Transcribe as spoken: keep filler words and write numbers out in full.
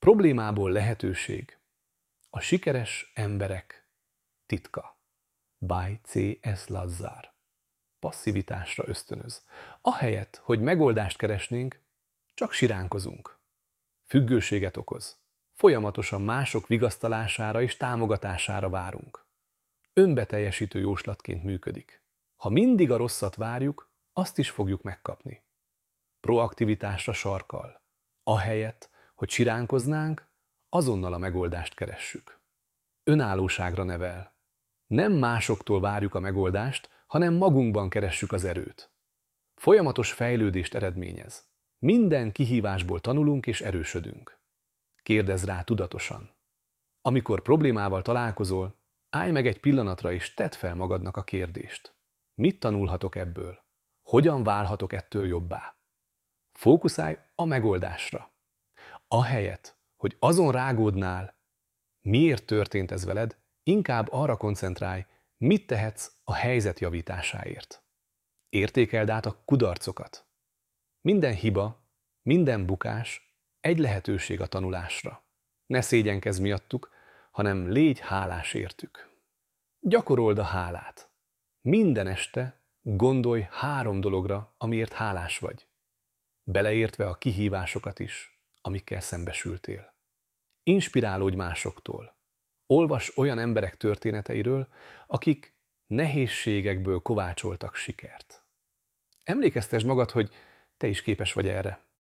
Problémából lehetőség. A sikeres emberek titka. By C S Lazzár. Passzivitásra ösztönöz. Ahelyett, hogy megoldást keresnénk, csak siránkozunk. Függőséget okoz. Folyamatosan mások vigasztalására és támogatására várunk. Önbeteljesítő jóslatként működik. Ha mindig a rosszat várjuk, azt is fogjuk megkapni. Proaktivitásra sarkal. Ahelyett, hogy siránkoznánk, azonnal a megoldást keressük. Önállóságra nevel. Nem másoktól várjuk a megoldást, hanem magunkban keressük az erőt. Folyamatos fejlődést eredményez. Minden kihívásból tanulunk és erősödünk. Kérdezz rá tudatosan. Amikor problémával találkozol, állj meg egy pillanatra és tedd fel magadnak a kérdést. Mit tanulhatok ebből? Hogyan válhatok ettől jobbá? Fókuszálj a megoldásra. Ahelyett, hogy azon rágódnál, miért történt ez veled, inkább arra koncentrálj, mit tehetsz a helyzet javításáért. Értékeld át a kudarcokat. Minden hiba, minden bukás egy lehetőség a tanulásra. Ne szégyenkezz miattuk, hanem légy hálás értük. Gyakorold a hálát. Minden este gondolj három dologra, amiért hálás vagy. Beleértve a kihívásokat is, amikkel szembesültél. Inspirálódj másoktól. Olvasd olyan emberek történeteiről, akik nehézségekből kovácsoltak sikert. Emlékeztesd magad, hogy te is képes vagy erre.